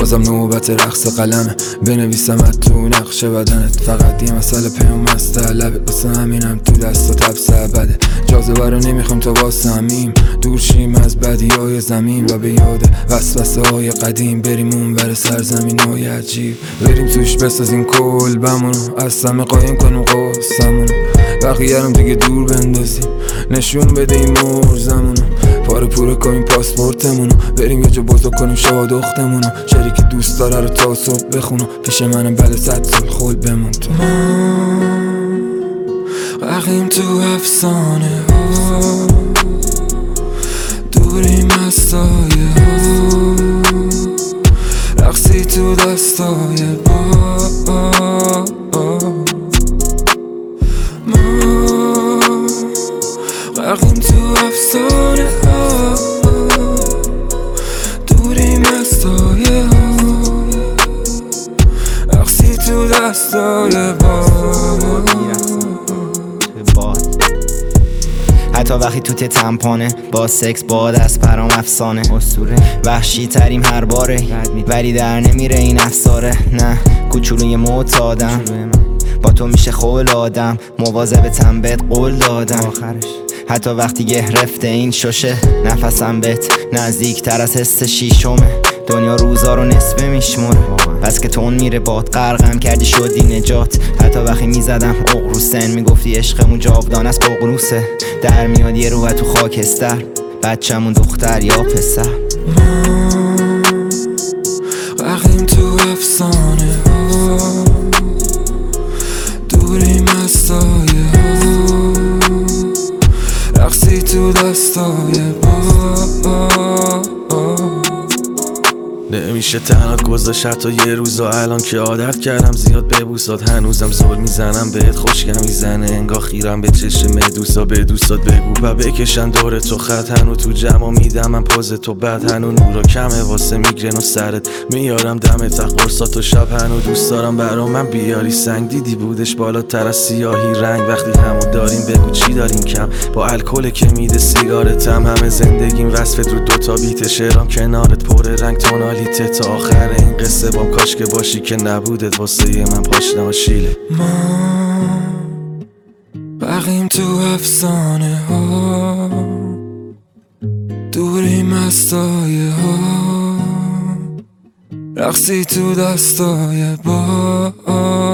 بازم نوبت رقص قلمه، بنویسمت تو نقش بدنت. فقط یه مسئله پیام از طلبه، واسه همینم تو دست و تبس بده. جاذبه رو نمیخوام تا واسمیم، دور شیم از بدیای زمین و به یاد وسوسه های قدیم. بریم اون بر سرزمین های عجیب، بریم توش بسازیم کلبمونو، از سمه قایم کنیم قصمونو. بقیه رو دیگه دور بندازیم، نشون بدیم مرزمونو. پاره پوره کنیم پاسپورتمونو، بریم یه جا بزرگ کنیم شبا دختمونو. شعری که دوست داره رو تا صبح بخونو، پیش منم بله 100 سال خل بمون تو. ما غرقیم تو افسانه ها، دوریم از سایه ها، رقصی تو دستای با. ما غرقیم تو افسانه ها، دوریم از سایه ها، رقصی تو دستای با. حتی وقتی تو تمپانه با سکس باد از پرام افسانه، وحشی تریم هر باره ولی در نمیره این افساره. نه کوچولوی معتادم، با تو میشه خول آدم، مواظبتم بهت قول دادم. حتی وقتی گرفته این شوشه، نفسم بهت نزدیکتر از حس شیشمه. دنیا روزا رو نصفه میشمره، پس که تون میره باد غرقم کردی شدی نجات. حتی وقتی میزدم اقروسن، میگفتی عشقمون جاودان از ققنوسه. در میاد یه روح تو خاکستر، بچه‌مون دختر یا پسر. ما غرقیم تو افسانه ها، دوریم از سایه ها، رقصی تو دستای با. نمیشه تنها گذاشت حتی یه روزا، الان که عادت کردم زیاد ببوسات. هنوزم زل میزنم بهت، خوشگم میزنه انگار خیرم به چشم دوستا. به دوستات بگو و بکشن دور تو خط، هنو تو جمع میدم من پاز تو بد. هنو نورا کمه واسه میگرن و سرت میارم دم تخت قرصات و شب. هنو دوست دارم برا من بیاری سنگ، دیدی بودش بالاتر از سیاهی رنگ. وقتی همو داریم بگو چی داریم کم، با الکل که میده سیگارتم. همه زندگیم وصفت رو دوتا بیت، شعرام کنارت پر رنگ تونالیته. تا آخر این قصه بام کاش که باشی که نبودت، واسه من پاشنه و شیله. ما غرقیم تو افسانه ها، دوریم از سایه ها، رقصی تو دستای با.